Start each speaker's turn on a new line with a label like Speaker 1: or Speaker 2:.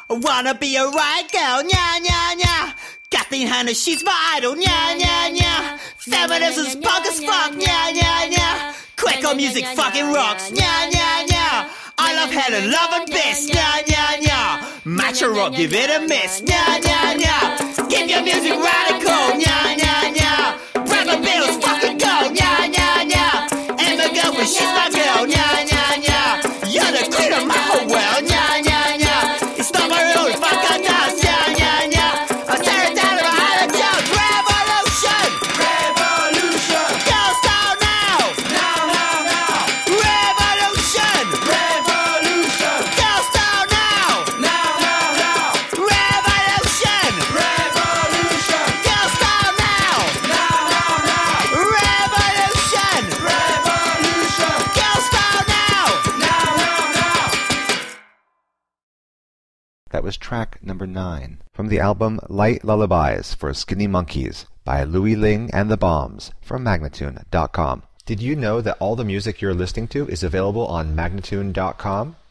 Speaker 1: I wanna be a riot girl, nya, nya, nya. Kathleen Hanna, she's my idol, nya, nya, nya. Feminism's punk as fuck, nya, nya, nya. Quaker music fucking rocks, nya, nya, nya. I love Helen, love and Biss, nya, nya, nya. Macho rock, give it a miss, nya, nya, nya. Keep your music radical, nya, nya, nya. Bradley Bills, fucking go, nya, nya, nya. Emma Goldman, she's my girl, nya, nya, nya. You're the queen of my whole world, nya, nya, nya. It's not my rule if I can dance, nya, nya, nya. I'll tear it down if I had a chance. Revolution!
Speaker 2: Revolution!
Speaker 1: Girls down now!
Speaker 2: Now, now, now!
Speaker 1: Revolution!
Speaker 2: Revolution!
Speaker 1: Girls down now!
Speaker 2: Now, now, now!
Speaker 1: Revolution!
Speaker 2: Revolution!
Speaker 1: Girls down now!
Speaker 2: Now, now, now!
Speaker 1: Revolution!
Speaker 2: Revolution!
Speaker 1: Girls down now!
Speaker 2: Now, now, now!
Speaker 3: That was track number 9 from the album Light Lullabies for Skinny Monkeys by Louis Ling and the Bombs from Magnatune.com. Did you know that all the music you're listening to is available on Magnatune.com?